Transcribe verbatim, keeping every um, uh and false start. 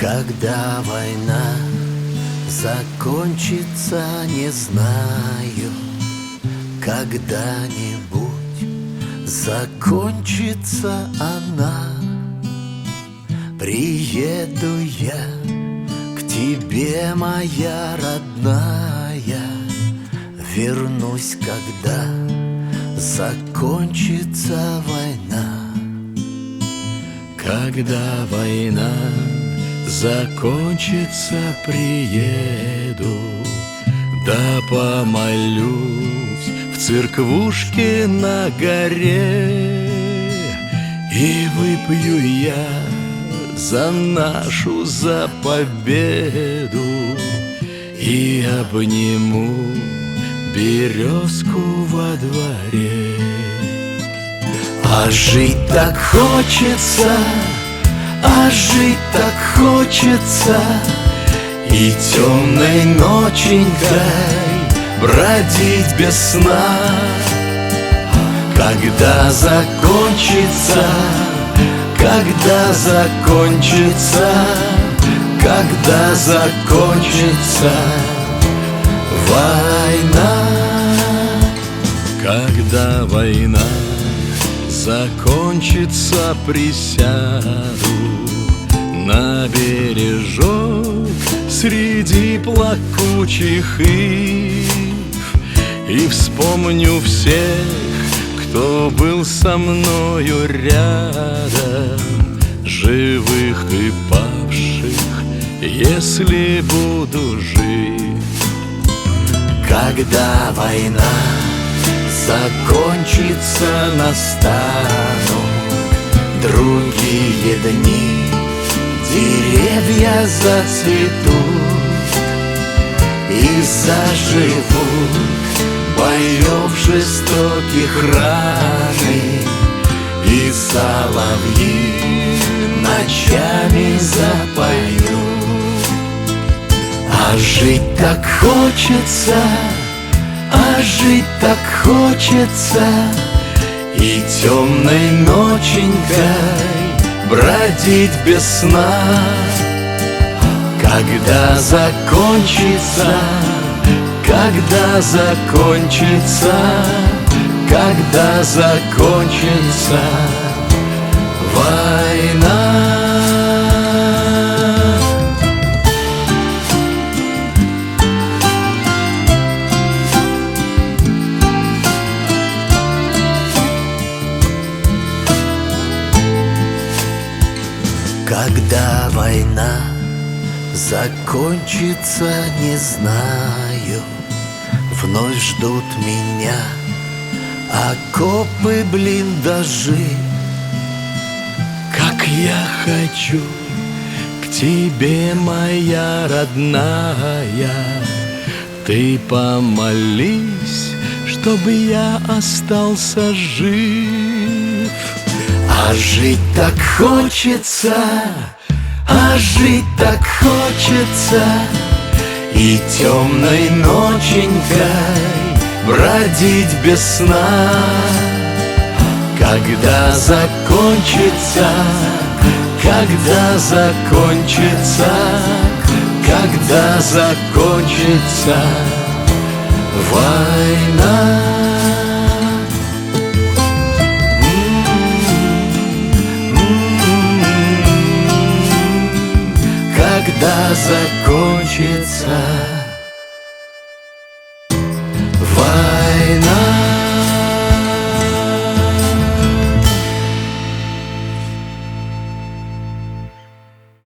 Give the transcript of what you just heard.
Когда война закончится, не знаю. Когда-нибудь закончится она. Приеду я к тебе, моя родная. Вернусь, когда закончится война. Когда война закончится, приеду, да помолюсь в церквушке на горе. И выпью я за нашу, за победу, и обниму березку во дворе. А жить так хочется, а жить так хочется, и темной ноченькой бродить без сна. Когда закончится, когда закончится, когда закончится война. Когда война закончится, присяду на бережок среди плакучих ив и вспомню всех, кто был со мною рядом, живых и павших, если буду жив. Когда война закончится, настанут другие дни, деревья зацветут и заживут боев жестоких раны, и соловьи ночами запоют. А жить так хочется, а жить так хочется, и темной ноченькой бродить без сна. Когда закончится, когда закончится, когда закончится война. Когда война закончится, не знаю. Вновь ждут меня окопы, блиндажи. Как я хочу к тебе, моя родная, ты помолись, чтобы я остался жив. А жить так хочется, а жить так хочется, и темной ноченькой бродить без сна. Когда закончится, когда закончится, когда закончится война. Когда закончится